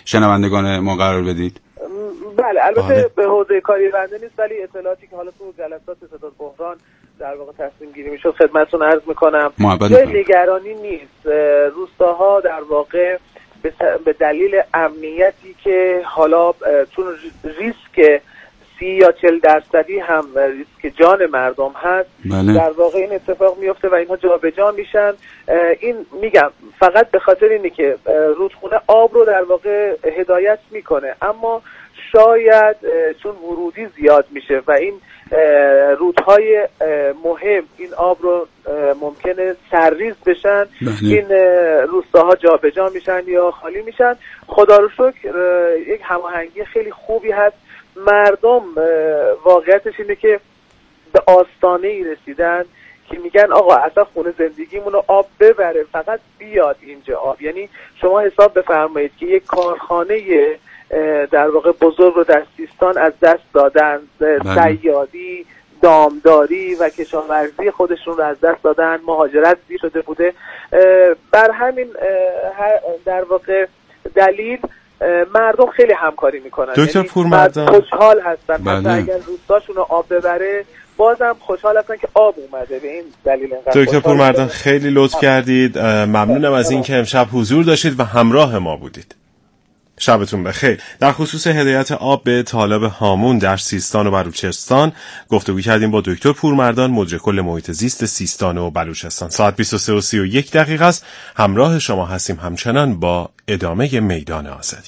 شنوندگان ما قرار بدید؟ بله، البته به حوزه کاری بنده نیست، ولی اطلاعاتی که حالا تو جلسات ستاد بحران در واقع تصمیم گیری میشد خدمتتون عرض میکنم. جای نگرانی نیست. روستاها در واقع به دلیل امنیتی که حالا چون ریسک 30 یا 40% هم ریسک جان مردم هست، در واقع این اتفاق میفته و اینها جابجا میشن. این میگم فقط به خاطر اینه که رودخونه آب رو در واقع هدایت میکنه، اما شاید چون ورودی زیاد میشه و این رودهای مهم این آب رو ممکنه سرریز بشن، این روستاها جابجا میشن یا خالی میشن. خدا رو شکر یک هماهنگی خیلی خوبی هست. مردم واقعیتش اینه که به آستانه ای رسیدن که میگن آقا اصلا خونه زندگیمون رو آب ببره، فقط بیاد اینجا آب. یعنی شما حساب بفرمایید که یک کارخانه در واقع بزرگ رو در سیستان از دست دادن، صیادی، دامداری و کشاورزی خودشون رو از دست دادن، مهاجرت زیر شده بوده. بر همین در واقع دلیل مردم خیلی همکاری میکنن. دکتر پورمردان خوشحال هستن. مثلا اگر روستاشون رو آب ببره بازم خوشحال هستن که آب اومده. به این دلیل دکتر پورمردان خیلی لطف کردید. ممنونم از این که امشب حضور داشتید و همراه ما بودید. شبتون بخیر. در خصوص هدایت آب به طالب هامون در سیستان و بلوچستان گفتگو کردیم با دکتر پورمردان، مدیر کل محیط زیست سیستان و بلوچستان. ساعت 23:31 است. همراه شما هستیم همچنان با ادامه میدان آزادی.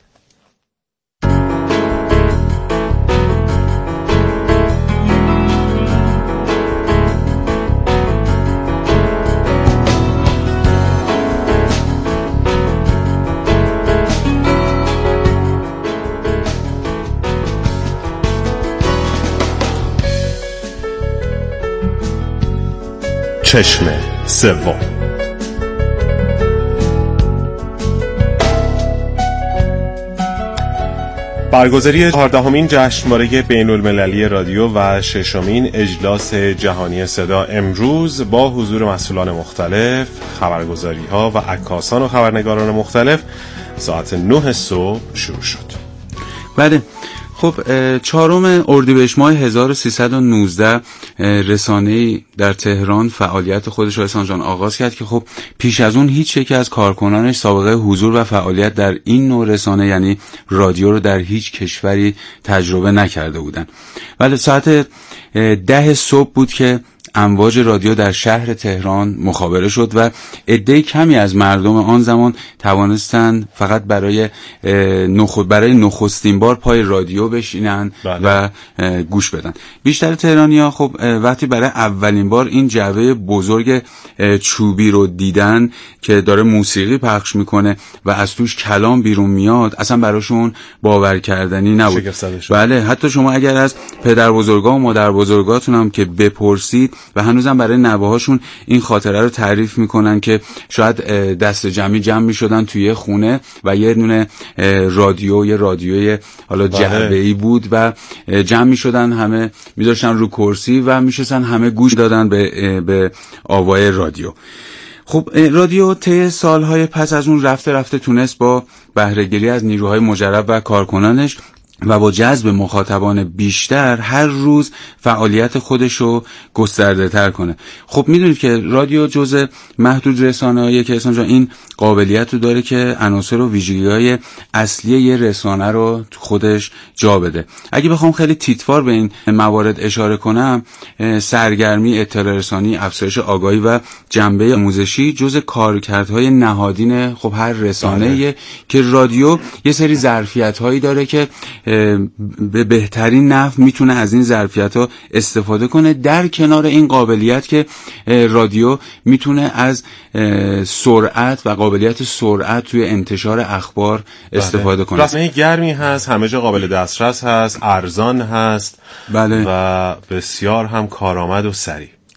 چشم سوم. برگزاری 14مین جشنواره بین‌المللی رادیو و 6مین اجلاس جهانی صدا امروز با حضور مسئولان مختلف، خبرگزاری‌ها و عکاسان و خبرنگاران مختلف ساعت 9 صبح شروع شد. بله، خب 4 اردیبهشت ماه 1319 رسانه‌ای در تهران فعالیت خودش رو احسان جان آغاز کرد که خب پیش از اون هیچ یکی از کارکنانش سابقه حضور و فعالیت در این نوع رسانه یعنی رادیو رو در هیچ کشوری تجربه نکرده بودن. ولی ساعت 10 صبح بود که امواج رادیو در شهر تهران مخابره شد و عده کمی از مردم آن زمان توانستند فقط برای نخستین بار پای رادیو بشینن و گوش بدن. بیشتر تهرانی‌ها خب وقتی برای اولین بار این جعبه بزرگ چوبی رو دیدن که داره موسیقی پخش میکنه و از توش کلام بیرون میاد، اصلا براشون باور کردنی نبود. بله، حتی شما اگر از پدر بزرگا و مادر بزرگاتون هم که بپرسید و هنوزم برای نوه‌هاشون این خاطره رو تعریف میکنن که شاید دست جمع میشدن توی خونه و یه دونه رادیوی حالا جعبه‌ای بود و جمع میشدن، همه میذاشتن رو کرسی و میشستن همه گوش دادن به آوای رادیو. خب رادیو طی سالهای پس از اون رفته تونست با بهره‌گیری از نیروهای مجرب و کارکنانش و با جذب مخاطبان بیشتر هر روز فعالیت خودشو گسترده تر کنه. خب میدونید که رادیو جزء محدود رسانه‌ایه که اصلا این قابلیت رو داره که عناصر و ویژگی‌های اصلی یه رسانه رو خودش جا بده. اگه بخوام خیلی تیتوار به این موارد اشاره کنم، سرگرمی، اطلاع رسانی، افزایش آگاهی و جنبه آموزشی جزء کارکردهای نهادین خب هر رسانه‌ایه که رادیو یه سری ظرفیت‌هایی داره که به بهترین نحو میتونه از این ظرفیت‌ها استفاده کنه، در کنار این قابلیت که رادیو میتونه از سرعت و قابلیت سرعت توی انتشار اخبار استفاده کنه. رسانه گرمی هست، همه جا قابل دسترس هست، ارزان هست، و بسیار هم کارآمد و سریع.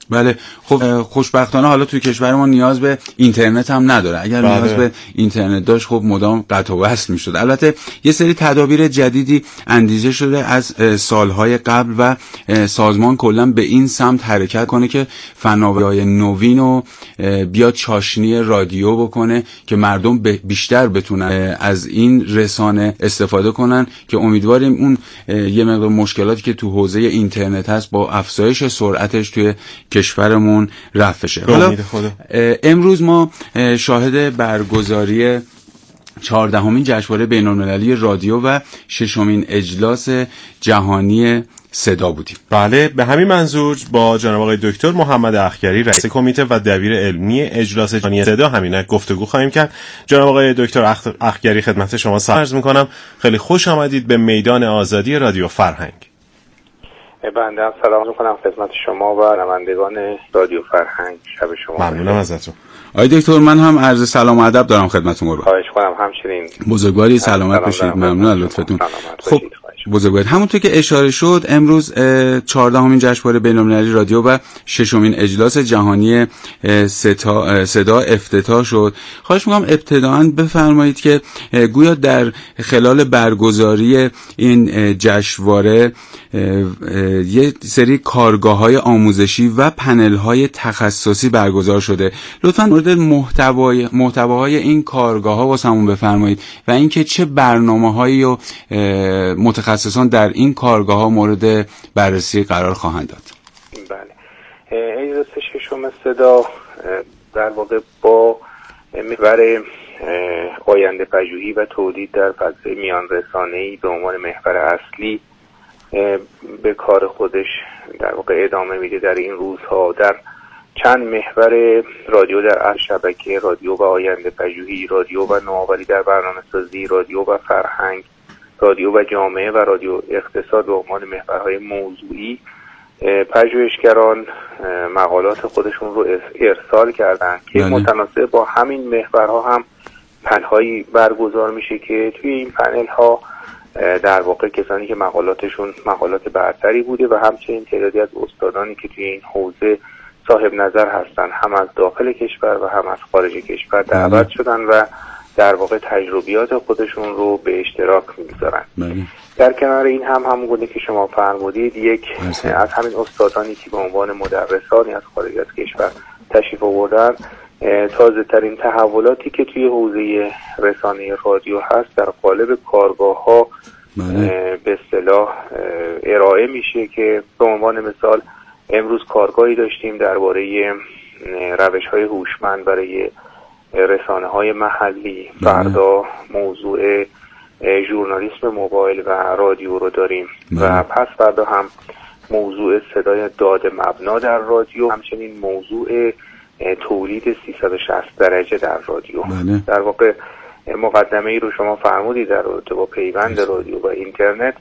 بله. خب خوشبختانه حالا توی کشور ما نیاز به اینترنت هم نداره. اگر نیاز به اینترنت داشت خب مدام قطع و وصل میشد. البته یه سری تدابیر جدیدی اندیشه شده از سالهای قبل و سازمان کلا به این سمت حرکت کنه که فناوری‌های نوین رو بیاد چاشنی رادیو بکنه که مردم بیشتر بتونن از این رسانه استفاده کنن، که امیدواریم اون یه مقدار مشکلاتی که تو حوزه اینترنت هست با افزایش سرعتش توی کشورمون رفع شه. حالا امروز ما شاهد برگزاری 14مین جشنواره بین‌المللی رادیو و 6مین اجلاس جهانی صدا بودیم. بله، به همین منظور با جناب آقای دکتر محمد اخگری رئیس کمیته و دبیر علمی اجلاس جهانی صدا همینک گفتگو خواهیم کرد. جناب آقای دکتر اخگری خدمت شما سلام عرض می‌کنم. خیلی خوش آمدید به میدان آزادی رادیو فرهنگ. بنده هم سلام می‌کنم خدمت شما و شنوندگان رادیو فرهنگ. شب شما ممنونم ازتون. آقای دکتر من هم عرض سلام و ادب دارم خدمتتون قربان. خواهش کنم. همچنین بزرگواری سلامت باشید. ممنون از لطفتون. خب بزرگواری، همونطور که اشاره شد امروز 14مین جشنواره بین‌المللی رادیو و 6مین اجلاس جهانی صدا افتتاح شد. خواهش می‌کنم ابتداً بفرمایید که گویا در خلال برگزاری این جشنواره یه سری کارگاه‌های آموزشی و پنل‌های تخصصی برگزار شده. لطفاً مورد محتواهای این کارگاه‌ها واسمون بفرمایید و اینکه چه برنامه‌هایی و متخصصان در این کارگاه‌ها مورد بررسی قرار خواهند داد. بله. اجلاس 6م صدا در واقع با محور آینده پژوهی و تولید در فضای میان رسانه‌ای به عنوان محور اصلی به کار خودش در واقع ادامه میده. در این روزها در چند محور رادیو در شبکه، رادیو و آینده پژوهی، رادیو و نوآوری در برنامه‌سازی، رادیو و فرهنگ، رادیو و جامعه و رادیو اقتصاد به عنوان محورهای موضوعی، پژوهشگران مقالات خودشون رو ارسال کردن که متناسب با همین محورها هم پنل‌هایی برگزار میشه که توی این پنل‌ها در واقع کسانی که مقالاتشون مقالات برتری بوده و همچنین تعدادی از استادانی که توی این حوزه صاحب نظر هستن هم از داخل کشور و هم از خارج کشور دعوت شدن و در واقع تجربیات خودشون رو به اشتراک می‌گذارن. در کنار این همونگونه که شما فرمودید یک از همین استادانی که به عنوان مدرسانی از خارج از کشور تشریف آوردن، تازه ترین تحولاتی که توی حوزه رسانه رادیو هست در قالب کارگاه‌ها به اصطلاح ارائه میشه که به عنوان مثال امروز کارگاهی داشتیم درباره روش‌های هوشمند برای رسانه‌های محلی. فردا موضوع ژورنالیسم موبایل و رادیو رو داریم و پس فردا هم موضوع صدای داد مبنا در رادیو، همچنین موضوع تولید 360 درجه در رادیو. در واقع مقدمه ای رو شما فرمودید در رابطه با پیوند رادیو و اینترنت.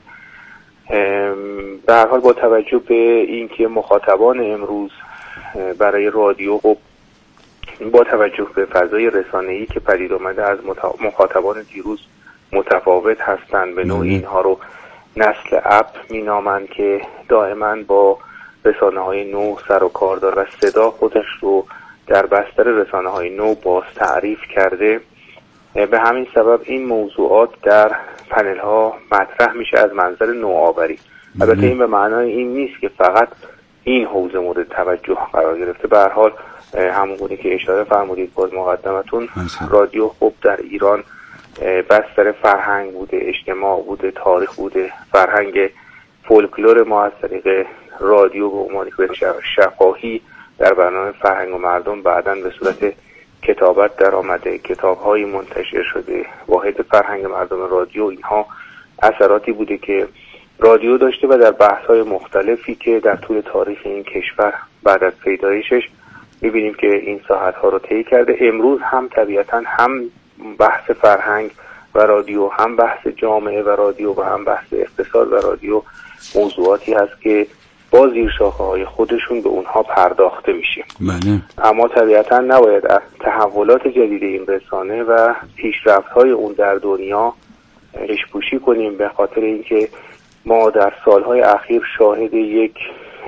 به هر حال با توجه به اینکه مخاطبان امروز برای رادیو با توجه به فضای رسانه‌ای که پدید آمده از مخاطبان دیروز متفاوت هستند، به نوعی اینها رو نسل اپ مینامند که دائما با رسانه‌های نو سر و کار داره و صدا خودش رو در بستر رسانه‌های نو باز تعریف کرده. به همین سبب این موضوعات در پنل‌ها مطرح میشه از منظر نوآوری. البته این به معنای این نیست که فقط این حوزه مورد توجه قرار گرفته. به هر حال همونگونه که اشاره فرمودید باز مقدمتون، رادیو خب در ایران بستر فرهنگ بوده، اجتماع بوده، تاریخ بوده. فرهنگ فولکلور ما از طریق رادیو به عنوان شفاهی در برنامه فرهنگ و مردم بعداً به صورت کتابت در آمده، کتاب‌هایی منتشر شده. واحد فرهنگ مردم رادیو، اینها اثراتی بوده که رادیو داشته و در بحث‌های مختلفی که در طول تاریخ این کشور بعد از پیدایشش می‌بینیم که این ساحت‌ها رو طی کرده. امروز هم طبیعتاً هم بحث فرهنگ و رادیو، هم بحث جامعه و رادیو و هم بحث اقتصاد و رادیو موضوعاتی هست که با زیرساخت‌های خودشون به اونها پرداخته میشه. اما طبیعتاً نباید از تحولات جدید این رسانه و پیشرفت‌های اون در دنیا اشپوشی کنیم، به خاطر اینکه ما در سالهای اخیر شاهد یک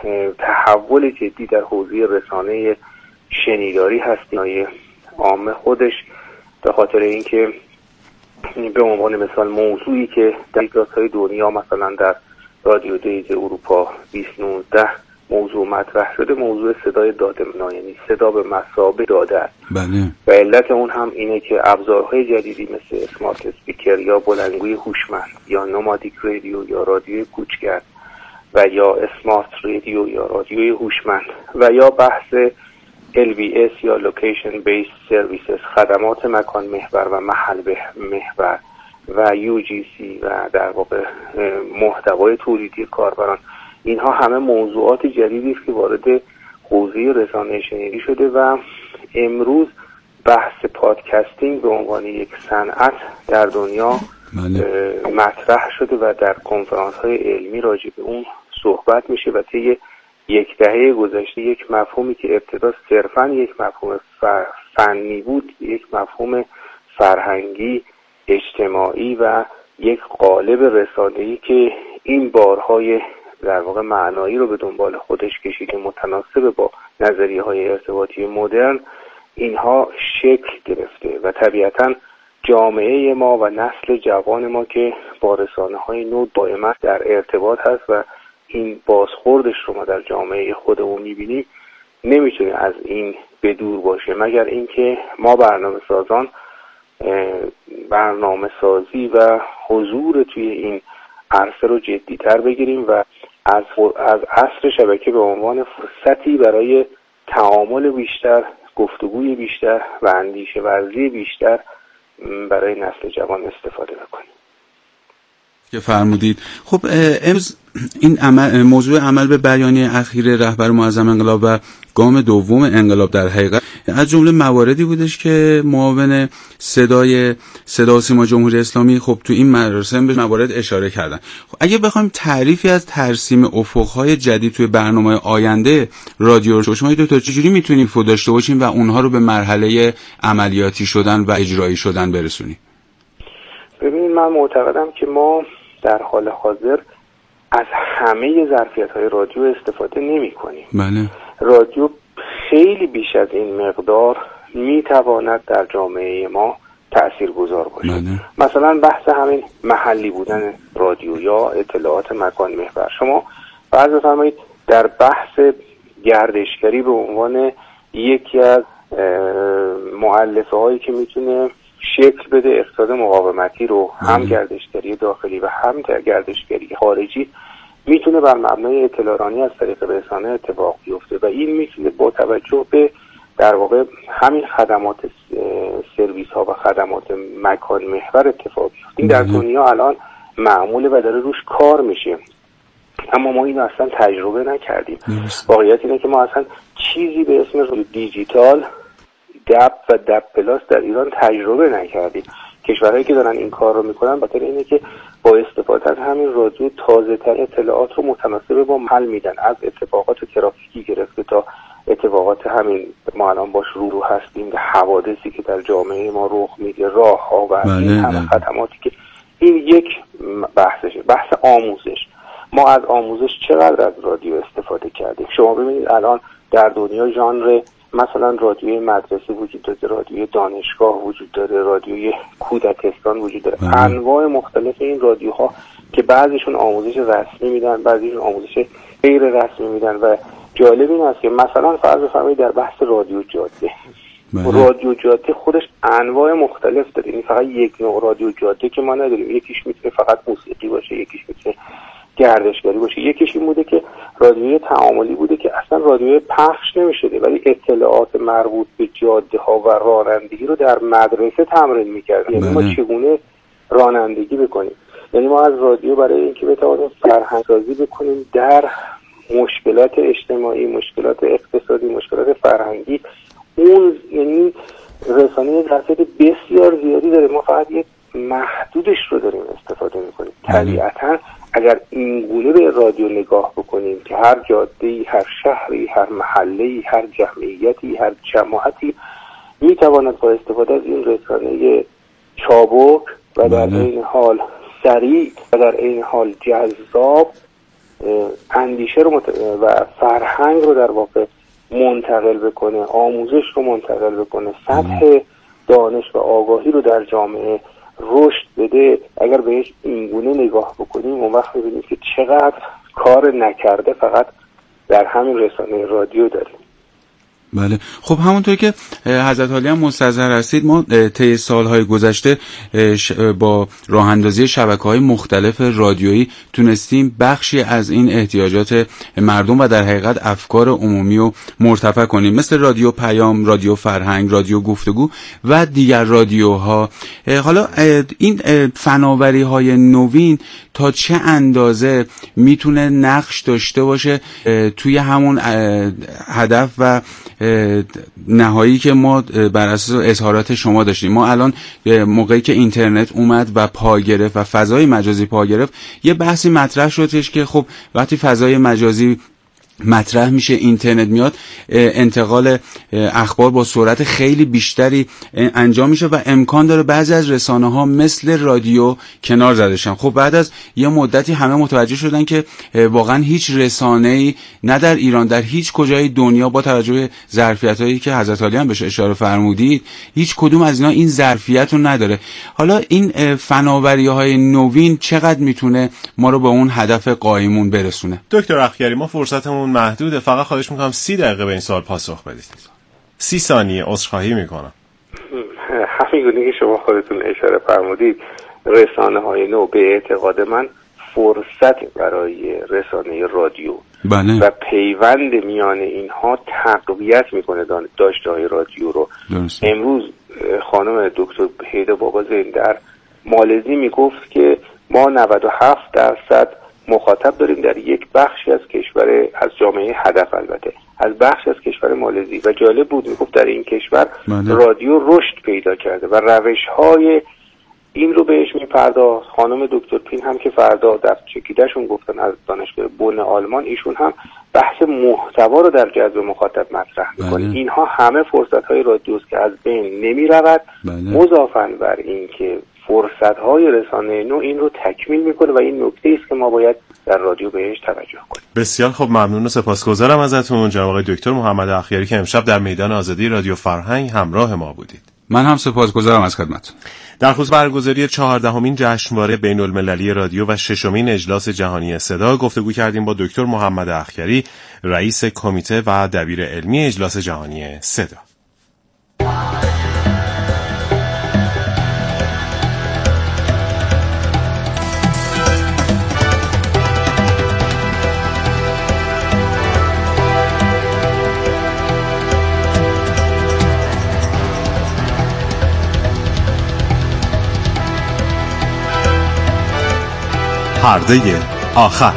تحول جدی در حوزه رسانه شنیداری هست. عام خودش به خاطر اینکه به عنوان مثال موضوعی که در جاهای دنیا مثلا در رادیو دیز اروپا 2019 موضوع مطرح شده، موضوع صدای داده، یعنی صدا به مثابه داده است. بله. و علت اون هم اینه که ابزارهای جدیدی مثل اسمارت اسپیکر یا بلندگوی هوشمند یا نومادیک رادیو یا رادیوی کوچگرد و یا اسمارت رادیو یا رادیوی هوشمند و یا بحث LBS یا Location Based Services، خدمات مکان محور و محل محور و UGC و در واقع محتوای تولیدی کاربران، اینها همه موضوعات جدیدی است که وارد حوزه رسانه شنیداری شده و امروز بحث پادکستینگ به عنوان یک صنعت در دنیا مطرح شده و در کنفرانس‌های علمی راجع به اون صحبت میشه و طی یک دهه گذشته یک مفهومی که ابتدا صرفاً یک مفهوم فنی بود، یک مفهوم فرهنگی، اجتماعی و یک قالب رسانه‌ای که این بارهای در واقع معنایی رو به دنبال خودش کشیده، متناسب با نظریه‌های ارتباطی مدرن، اینها شکل گرفته و طبیعتاً جامعه ما و نسل جوان ما که با رسانه‌های نو دائما در ارتباط هست و این بازخوردش رو ما در جامعه خودمون می‌بینیم، نمیتونه از این به دور باشه، مگر اینکه ما برنامه‌سازان برنامه‌سازی و حضور توی این عرصه رو جدی‌تر بگیریم و از عصر شبکه به عنوان فرصتی برای تعامل بیشتر، گفتگوی بیشتر و اندیشه ورزی بیشتر برای نسل جوان استفاده بکنیم. که فرمودید. خب امروز این موضوع عمل به بیانیه اخیر رهبر معظم انقلاب و گام دوم انقلاب در حقیقت از جمله مواردی بودش که معاون صدا و سیما جمهوری اسلامی خب تو این مراسم به موارد اشاره کردن. خب اگه بخوایم تعریفی از ترسیم افقهای جدید توی برنامه آینده رادیو رو شما دو چجوری میتونیم داشته باشیم و اونها رو به مرحله عملیاتی شدن و اجرایی شدن برسونیم؟ ببینید، من معتقدم که ما در حال حاضر از همه ظرفیت‌های رادیو استفاده نمی‌کنیم. بله. رادیو خیلی بیش از این مقدار میتواند در جامعه ما تأثیرگذار باشه. بله. مثلا بحث همین محلی بودن رادیو یا اطلاعات مکان محور. شما فرض بفرمایید در بحث گردشگری به عنوان یکی از مؤلفه هایی که میتونه شکل بده اقتصاد مقاومتی رو، هم گردشگری داخلی و هم گردشگری خارجی، میتونه بر مبنای اطلاع‌رسانی از طریق رسانه اتفاق بیفته و این میتونه با توجه به در واقع همین خدمات سرویس ها و خدمات مکان محور اتفاق بیفته. این در دنیا الان معموله و داره روش کار میشه، اما ما اینو اصلا تجربه نکردیم. واقعیت اینه که ما اصلا چیزی به اسم دیجیتال دب و دب پلاس در ایران تجربه نکردیم. کشورهایی که دارن این کار رو میکنن بخاطر اینه که با استفاده از همین رادیو تازه تر اطلاعات رو متناسب با محل میدن، از اتفاقات ترافیکی گرفته تا اتفاقات همین ما الان باش رو هستیم و حوادثی که در جامعه ما رخ میده، راه ها و این همه خدماتی که این یک بحثشه. بحث آموزش، ما از آموزش چقدر از رادیو استفاده کردیم؟ شما ببینید الان در دنیا ژانر مثلا رادیوی مدرسه وجود داره، رادیوی دانشگاه وجود داره، رادیوی کودکستان وجود داره. انواع مختلف این رادیوها که بعضیشون آموزش رسمی میدن، بعضیشون آموزش غیر رسمی میدن و جالب این است که مثلا فرض بفرمایید در بحث رادیو جاده، رادیو جاده خودش انواع مختلف داره. یعنی فقط یک نوع رادیو جاده که ما نداریم. یکیش میتونه فقط موسیقی باشه، یکیش میتونه گردشگری باشه، یکیش این بوده که رادیوی تعاملی بوده که اصلا رادیوی پخش نمیشده ولی اطلاعات مربوط به جاده ها و رانندگی رو در مدرسه تمرین میکرد. یعنی ما چگونه رانندگی بکنیم. یعنی ما از رادیو برای اینکه بتوانیم فرهنگ سازی بکنیم در مشکلات اجتماعی، مشکلات اقتصادی، مشکلات فرهنگی، اون یعنی رسانه ظرفیت بسیار زیادی داره. ما فقط یک محدودش رو داریم استفاده میکنیم. طبیعتاً اگر این گونه به رادیو نگاه بکنیم که هر جاده‌ای، هر شهری، هر محله‌ای، هر جمعیتی، هر جماعتی میتواند با استفاده از این رسانه چابک و در این حال سریع و در این حال جذاب اندیشه رو و فرهنگ رو در واقع منتقل بکنه، آموزش رو منتقل بکنه، سطح دانش و آگاهی رو در جامعه رشد بده، اگر بهش اینگونه نگاه بکنیم اون وقت می‌بینیم که چقدر کار نکرده فقط در همین رسانه رادیو داریم. بله، خب همونطور که حضرت عالی هم مستظهر هستید، ما طی سالهای گذشته با راه اندازی شبکه‌های مختلف رادیویی تونستیم بخشی از این احتیاجات مردم و در حقیقت افکار عمومی رو مرتفع کنیم، مثل رادیو پیام، رادیو فرهنگ، رادیو گفتگو و دیگر رادیوها. حالا این فناوری‌های نوین تا چه اندازه میتونه نقش داشته باشه توی همون هدف و نهایی که ما بر اساس اظهارات شما داشتیم؟ ما الان موقعی که اینترنت اومد و پا گرفت و فضای مجازی پا گرفت، یه بحثی مطرح شدش که خب وقتی فضای مجازی مطرح میشه، اینترنت میاد، انتقال اخبار با سرعت خیلی بیشتری انجام میشه و امکان داره بعضی از رسانه‌ها مثل رادیو کنار زده شن. خب بعد از یه مدتی همه متوجه شدن که واقعا هیچ رسانه‌ای نه در ایران، در هیچ کجای دنیا با توجه به ظرفیتایی که حضرت عالی هم بهش اشاره فرمودید، هیچ کدوم از اینا این ظرفیت رو نداره. حالا این فناوری‌های نوین چقدر میتونه ما رو به اون هدف قایمون برسونه؟ دکتر اخیری، ما فرصتمون محدوده، فقط خواهش میکنم 30 دقیقه به این سوال پاسخ بدید. 30 ثانیه عذرخواهی میکنم. همینگونه که شما خودتون اشاره فرمودید، رسانه‌های نو به اعتقاد من فرصت برای رسانه رادیو بله. و پیوند میان اینها تقویت میکنه داشته‌های رادیو رو. درست. امروز خانم دکتر هیدا بابازین در مالزی میگفت که ما 97% مخاطب داریم در یک بخشی از کشور، از جامعه هدف، البته از بخش از کشور مالزی، و جالب بود میگفت در این کشور رادیو رشد پیدا کرده و روش‌های این رو بهش میپرداخت. خانم دکتر پین هم که فردا در چکیدهشون گفتن از دانشگاه بن آلمان، ایشون هم بحث محتوا رو در جذب مخاطب مطرح میکنه. اینها همه فرصت‌های رادیوست که از بین نمیرود. مضافاً بر این که فرصت‌های رسانه نو این رو تکمیل میکنه و این نکته است که ما باید در رادیو بهش توجه کنیم. بسیار خوب، ممنون و سپاسگزارم ازتون جناب آقای دکتر محمد اخیری که امشب در میدان آزادی رادیو فرهنگ همراه ما بودید. من هم سپاسگزارم از خدمتتون. در خصوص برگزاری 14مین جشنواره بین‌المللی رادیو و 6مین اجلاس جهانی صدا گفتگو کردیم با دکتر محمد اخیری، رئیس کمیته و دبیر علمی اجلاس جهانی صدا. پرده آخر.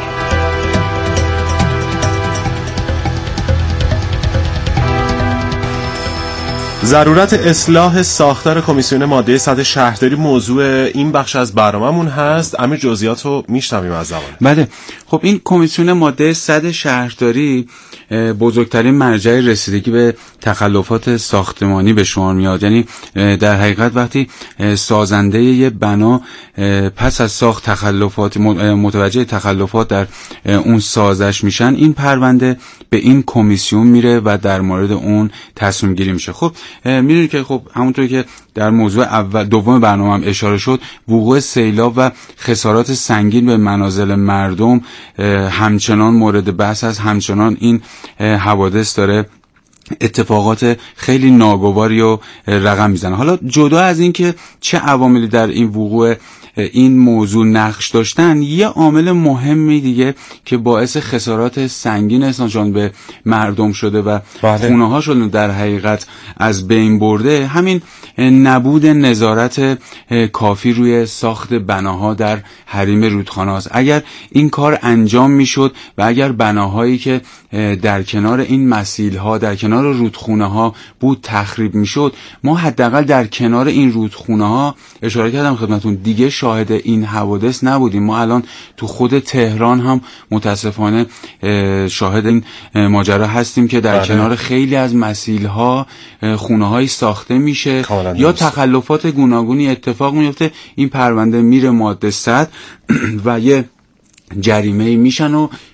ضرورت اصلاح ساختار کمیسیون ماده 100 شهرداری موضوع این بخش از برنامه‌مون هست. امیر جزئیات رو میشنویم از زبان. بله، خب این کمیسیون ماده 100 شهرداری بزرگترین مرجع رسیدگی به تخلفات ساختمانی به شمار میاد. یعنی در حقیقت وقتی سازنده یه بنا پس از ساخت تخلفات متوجه تخلفات در اون سازش میشن، این پرونده به این کمیسیون میره و در مورد اون تصمیم گیری میشه. خب میدونید که خب همونطور که در موضوع اول دوم برنامه هم اشاره شد، وقوع سیلاب و خسارات سنگین به منازل مردم همچنان مورد بحث است. همچنان این حوادث داره اتفاقات خیلی ناگواری رو رقم میزنه. حالا جدا از این که چه عواملی در این وقوع این موضوع نقش داشتن، یه عامل مهمی دیگه که باعث خسارات سنگین انسان به مردم شده و خونه هاشون در حقیقت از بین برده، همین نبود نظارت کافی روی ساخت بناها در حریم رودخانه است. اگر این کار انجام میشد و اگر بناهایی که در کنار این مسیل ها، در کنار رودخونه ها بود تخریب میشد، ما حداقل در کنار این رودخونه ها، اشاره کردم خدمتون، دیگه شاهد این حوادث نبودیم. ما الان تو خود تهران هم متاسفانه شاهد این ماجرا هستیم که در کنار خیلی از مسیل ها خونه هایی ساخته میشه یا تخلفات گوناگونی اتفاق میفته. این پرونده میره ماده 100 و یه جریمه میشن و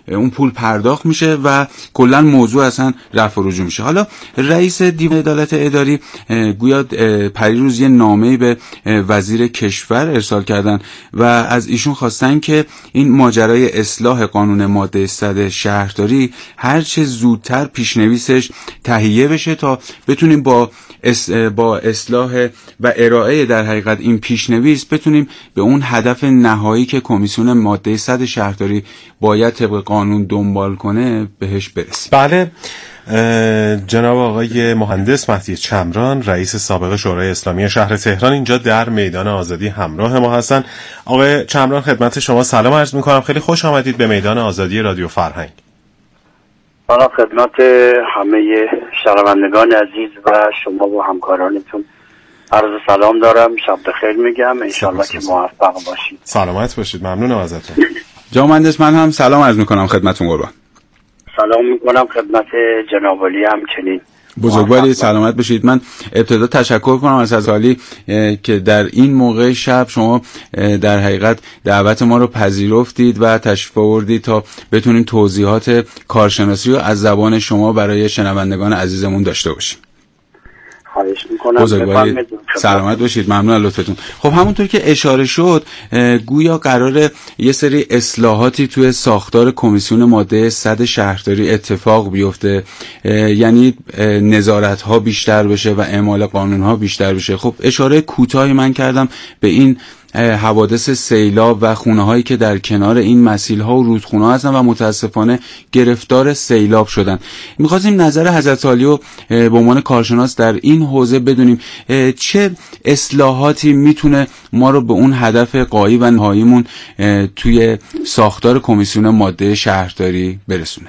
اون پول پرداخت میشه و کلا موضوع اصلا رفع و رجوع میشه. حالا رئیس دیوان عدالت اداری گویا پریروز یه نامه‌ای به وزیر کشور ارسال کردن و از ایشون خواستن که این ماجرای اصلاح قانون ماده 100 شهرداری هر چه زودتر پیشنویسش تهیه بشه تا بتونیم با اصلاح و ارائه در حقیقت این پیشنویس بتونیم به اون هدف نهایی که کمیسیون ماده 100 شهرداری باید طبق قانون دنبال کنه بهش برسیم. بله، جناب آقای مهندس مهدی چمران، رئیس سابق شورای اسلامی شهر تهران، اینجا در میدان آزادی همراه ما هستن. آقای چمران، خدمت شما سلام عرض میکنم. خیلی خوش آمدید به میدان آزادی رادیو فرهنگ. سلام خدمت همه شنوندگان عزیز و شما و همکارانتون عرض سلام دارم. شب بخیر میگم، انشالله که موفق باشید. سلامت باشید، ممنونم ازتون. جناب مهندس، من هم سلام عرض میکنم خدمتتون. قربان سلام میکنم خدمت جناب علی همچنین. بزرگواری سلامت باشید. من ابتدا تشکر کنم از عالی که در این موقع شب شما در حقیقت دعوت ما رو پذیرفتید و تشریف آوردید تا بتونیم توضیحات کارشناسی رو از زبان شما برای شنوندگان عزیزمون داشته باشیم. خواهش میکنم. بزرگواری سلامت باشید، ممنون از لطفتون. خب همونطور که اشاره شد گویا قراره یه سری اصلاحاتی توی ساختار کمیسیون ماده 100 شهرداری اتفاق بیفته، یعنی نظارت ها بیشتر بشه و اعمال قانون ها بیشتر بشه. خب اشاره کوتاهی من کردم به این حوادث سیلاب و خونه هایی که در کنار این مسیل ها و رودخونه ها هستن و متاسفانه گرفتار سیلاب شدن. میخواستیم نظر حضرت عالی رو به عنوان کارشناس در این حوزه بدونیم چه اصلاحاتی میتونه ما رو به اون هدف غایی و نهاییمون توی ساختار کمیسیون ماده شهرداری برسونه.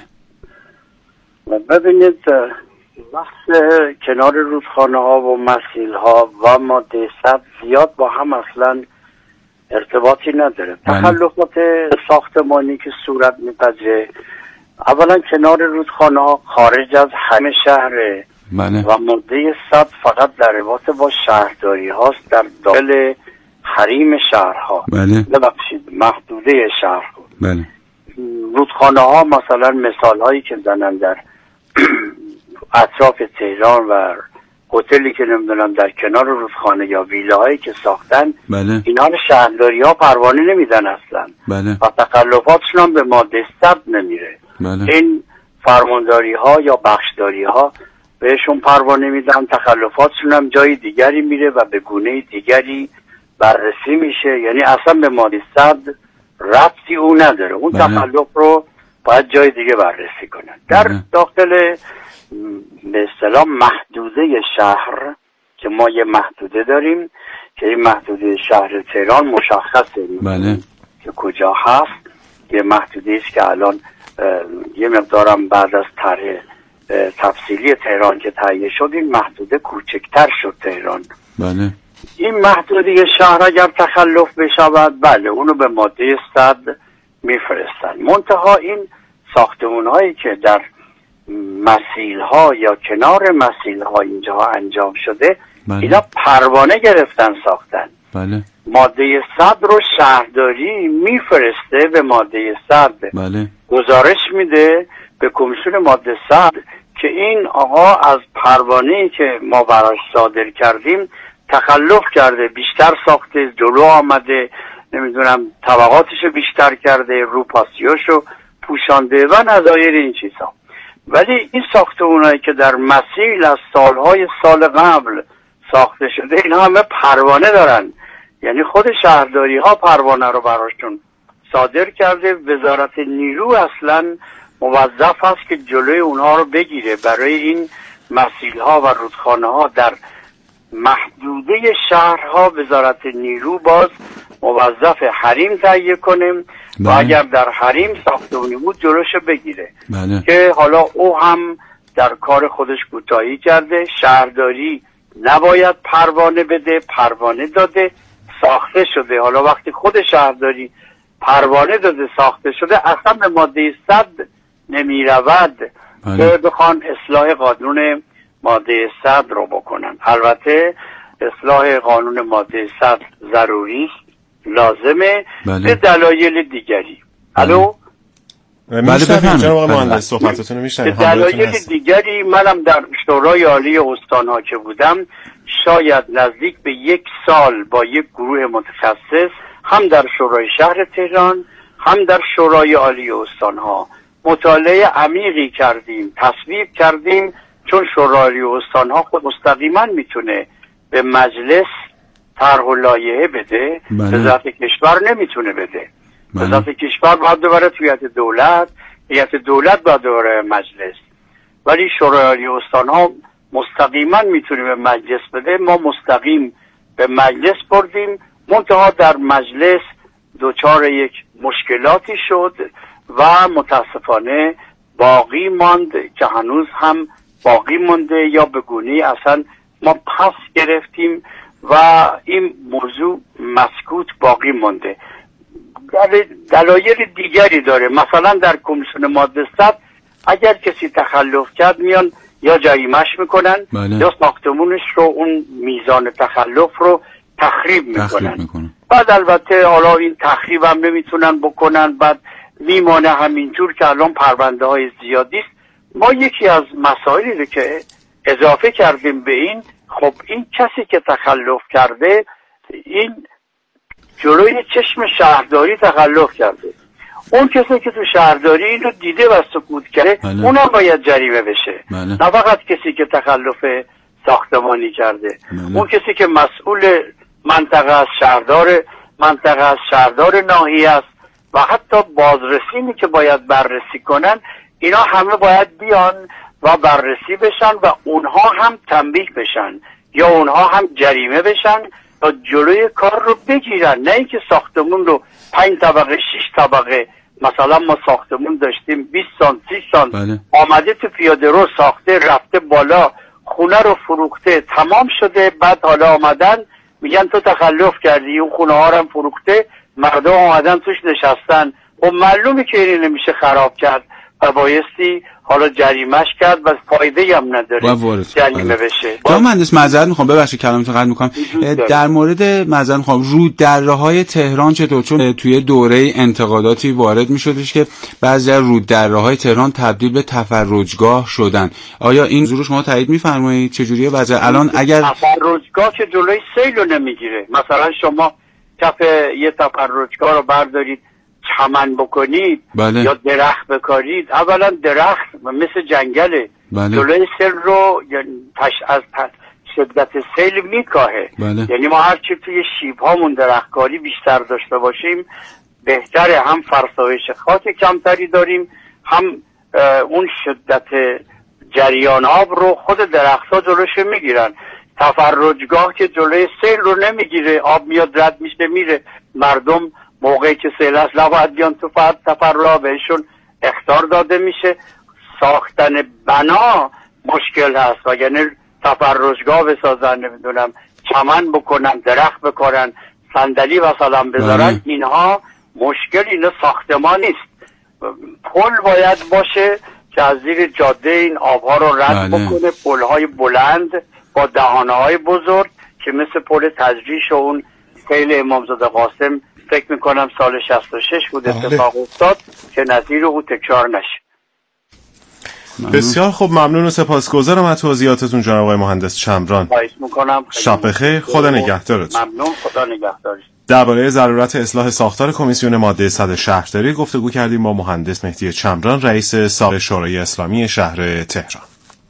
ببینید، بحث کنار رودخانه ها و مسیل ها و ماده 100 زیاد با هم اصلا ارتباطی نداره. تخلفات ساختمانی که صورت میپذیره اولا کنار رودخانه ها خارج از همه شهره و ماده 100 فقط در ارتباط با شهرداری هاست در داخل حریم شهرها. ببخشید محدوده شهرها. رودخانه ها مثلا مثال هایی که زنن در اطراف تهران و هتلی که نمیدونم در کنار رودخانه یا ویلاهایی که ساختن اینا رو شهرداری ها پروانه نمیدن اصلا و تخلفاتشون هم به ماده 100 نمیره. این فرمانداری ها یا بخشداری ها بهشون پروانه میدن، تخلفاتشون هم جای دیگری میره و به گونه دیگری بررسی میشه، یعنی اصلا به ماده 100 ربطی او نداره. اون تخلف رو باید جای دیگه بررسی کنن. در داخل به اصطلاح محدوده شهر که ما یه محدوده داریم که این محدوده شهر تهران مشخصه که کجا هست. یه محدوده است که الان یه مقدارم بعد از طرح تفصیلی تهران که تهیه شد این محدوده کوچکتر شد تهران. این محدوده شهر اگر تخلف بشود اونو به ماده 100 میفرستن. منتها این ساختمون هایی که در مسیل ها یا کنار مسیل ها اینجا انجام شده اینا پروانه گرفتن ساختن. ماده 100 رو شهرداری میفرسته به ماده 100 گزارش میده به کمیسیون ماده 100 که این آقا از پروانه‌ای که ما براش صادر کردیم تخلف کرده، بیشتر ساخته، جلو آمده، نمیدونم طبقاتشو بیشتر کرده، روپاسیاشو پوشانده و نظایر این چیزها. ولی این ساختمونایی که در مسیل از سالهای سال قبل ساخته شده اینا همه پروانه دارن، یعنی خود شهرداری ها پروانه رو براشون صادر کرده. وزارت نیرو اصلا موظف هست که جلوی اونها رو بگیره. برای این مسیل ها و رودخانه ها در محدوده شهرها وزارت نیرو باز موظف حریم تهیه کنیم و اگر در حریم ساختمونی بود جلوشو بگیره که حالا او هم در کار خودش کوتاهی کرده. شهرداری نباید پروانه بده، پروانه داده، ساخته شده. حالا وقتی خود شهرداری پروانه داده ساخته شده اصلا به ماده 100 نمی رود که بخوان اصلاح قانون ماده 100 رو بکنن. البته اصلاح قانون ماده 100 ضروری است، لازمه به دلایل دیگری. الو بله جناب مهندس صحبتتون رو میشنویم. دلایل دیگری، منم در شورای عالی استان‌ها که بودم شاید نزدیک به 1 سال با یک گروه متخصص هم در شورای شهر تهران هم در شورای عالی استان‌ها مطالعه عمیقی کردیم، تصویب کردیم، چون شورای عالی استان‌ها خود مستقیما میتونه به مجلس طرح و لایحه بده، وزارت کشور نمیتونه بده. وزارت کشور باید ببره توی هیئت دولت باید ببره مجلس، ولی شورای عالی استان‌ها مستقیما میتونه به مجلس بده. ما مستقیم به مجلس بردیم، منتها در مجلس دچار یک مشکلاتی شد و متاسفانه باقی ماند که هنوز هم باقی مونده، یا به گونه‌ای اصلا ما پس گرفتیم و این موضوع مسکوت باقی مونده. دلایل دیگری داره، مثلا در کمیسیون ماده 100 اگر کسی تخلف کرد میان یا جریمه‌اش میکنن یا ساختمونش رو، اون میزان تخلف رو تخریب میکنن. بعد البته حالا این تخریب هم نمیتونن بکنن، بعد میمانه همینجور که الان پرونده های زیادی است. ما یکی از مسائلی رو که اضافه کردیم به این، خب این کسی که تخلف کرده این جلوی چشم شهرداری تخلف کرده، اون کسی که تو شهرداری این رو دیده و سکوت کرده اونم باید جریمه بشه. نه فقط کسی که تخلف ساختمانی کرده، اون کسی که مسئول منطقه از شهردار ناحیه است و حتی بازرسینی که باید بررسی کنن، اینا همه باید بیان و بررسی بشن و اونها هم تنبیه بشن یا اونها هم جریمه بشن تا جلوی کار رو بگیرن. نه اینکه ساختمون رو 5 طبقه 6 طبقه، مثلا ما ساختمون داشتیم 20 سانت 30 سانت آمده تو پیاده رو ساخته رفته بالا، خونه رو فروخته تمام شده، بعد حالا آمدن میگن تو تخلف کردی، اون خونه ها رو هم فروخته، مردم آمدن توش نشستن. و معلومه که این نمیشه خراب کرد و بایستی حالا جریمه‌اش کرد و فایده هم نداره جریمه بشه. جناب مهندس معذرت میخوام، ببخشید کلامتون قطع میکنم. در مورد معذرت میخوام، روددره‌های تهران چطور؟ چون توی دوره انتقاداتی وارد میشدش که بعضی از روددره‌های تهران تبدیل به تفرجگاه شدن. آیا این موضوع رو شما تایید میفرمایید؟ چجوریه وضع الان؟ اگر تفرجگاه که جلوی سیل رو نمیگیره، مثلا شما کف یه تفرجگاه رو بردارید چمن بکنید یا درخت بکارید، اولا درخت مثل جنگله، جلوی سیل رو از شدت سیل میکاهه. یعنی ما هرچی توی شیبهامون درختکاری بیشتر داشته باشیم بهتره، هم فرسایش خاک کمتری داریم، هم اون شدت جریان آب رو خود درخت‌ها جلوش میگیرن. تفرجگاه که جلوی سیل رو نمیگیره، آب میاد رد میشه میره، مردم موقعی که سیل هست نباید بیان تو تفرع، بهشون اخطار داده میشه. ساختن بنا مشکل هست، وگرنه تفرجگاه بسازن، نمیدونم چمن بکنن، درخت بکارن، صندلی مثلا بذارن، اینها مشکل، اینا ساختمان نیست. پل باید باشه که از زیر جاده این آبها رو رد بکنه، پل‌های بلند با دهانه‌های بزرگ که مثل پل تجریش و اون سیل امامزاده قاسم فکر میکنم سال 66 بود اتفاق افتاد که نظیر او تکرار نشه. بسیار خوب، ممنون و سپاسگزارم از توضیحاتتون جناب آقای مهندس چمران. خواهش میکنم. شب بخیر، خدا نگهدارتون. ممنون، خدا نگهدارش. درباره ضرورت اصلاح ساختار کمیسیون ماده 100 شهرداری گفتگو کردیم با مهندس مهدی چمران، رئیس سابق شورای اسلامی شهر تهران.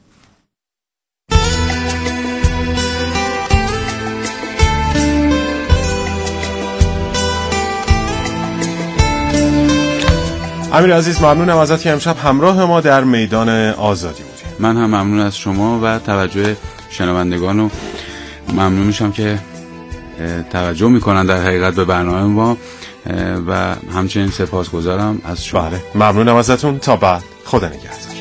امیر عزیز، ممنونم ازت که امشب همراه ما در میدان آزادی بودی. من هم ممنون از شما و توجه شنوندگان و ممنون میشم که توجه میکنن در حقیقت به برنامه ما و همچنین سپاسگزارم از شما. بله، ممنونم ازتون. تا بعد، خدا نگهدار.